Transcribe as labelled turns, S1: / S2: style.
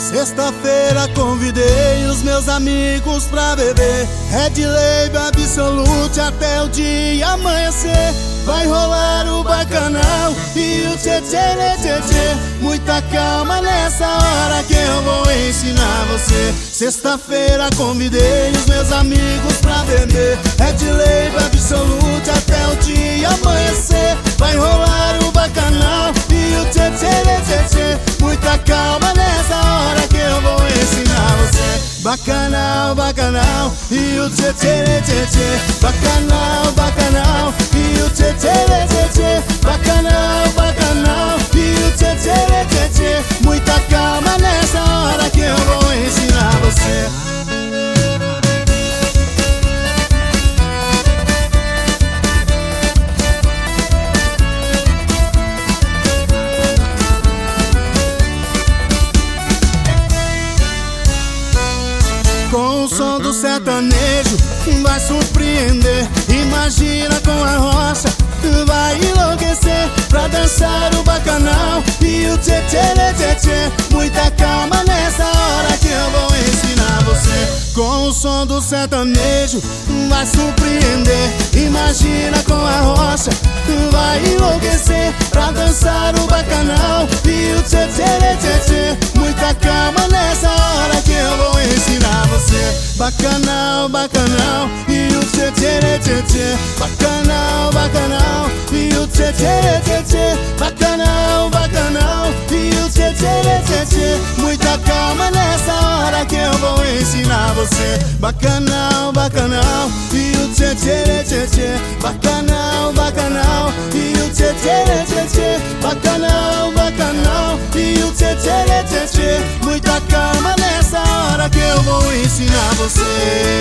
S1: Sexta-feira convidei os meus amigos pra beber Red Label Absolute até o dia amanhecer. Vai rolar o bacanal e o tchê-tchê-tchê-tchê. Muita calma nessa hora que eu vou ensinar você. Sexta-feira convidei os meus amigos pra beber Red Label Absolute até o dia amanhecer. Vai rolar o bacanal e o tchê-tchê-tchê-tchê. Muita calma nessa hora que eu vou ensinar você. Bacanal, bacanal e o tchê-tchê-tchê-tchê. Bacanal, bacanal e o tchê-tchê-tchê-tchê. Bacanal, bacanal e o tchê-tchê-tchê-tchê. Muita calma nessa hora que eu vou ensinar você. Com o som do sertanejo vai surpreender. Imagina com a rocha, vai enlouquecer. Pra dançar o bacanal e o tchê-tchê-tchê-tchê. Muita calma nessa hora que eu vou ensinar você. Com o som do sertanejo vai surpreender. Imagina com a rocha, vai enlouquecer. Pra dançar o bacanal e o tchê-tchê-tchê-tchê. Muita calma nessa hora que eu vou ensinar você. Bacanal, bacanal e o tchê-tchê-tchê-tchê. Bacanal, bacanal e o tchê-tchê-tchê-tchê. Bacanal, bacanal e o tchê-tchê-tchê-tchê. Muita calma nessa hora que eu vou ensinar você. Bacanal, bacanal e o tchê-tchê-tchê-tchê. Bacanal, bacanal e o tchê-tchê-tchê-tchê. Bacanal, bacanal e o tchê-tchê-tchê-tchê. Muita calma nessa hora que eu vou ensinar você.